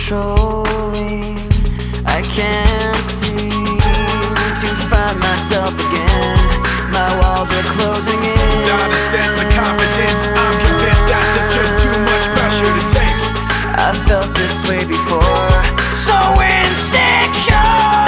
controlling. I can't seem to find myself again. My walls are closing in. Not a sense of confidence, I'm convinced that there's just too much pressure to take. I felt this way before, so insecure.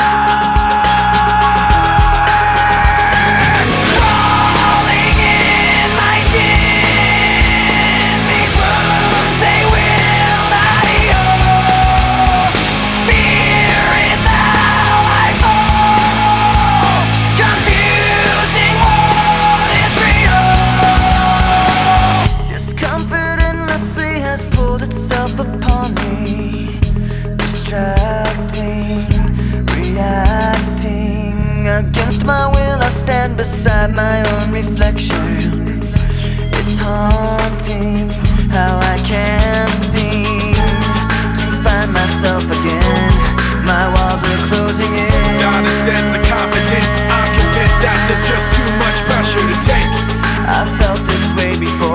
Upon me, distracting, reacting against my will. I stand beside my own reflection. It's haunting how I can't seem to find myself again. My walls are closing in. Not a sense of confidence, I'm convinced that there's just too much pressure to take. I felt this way before.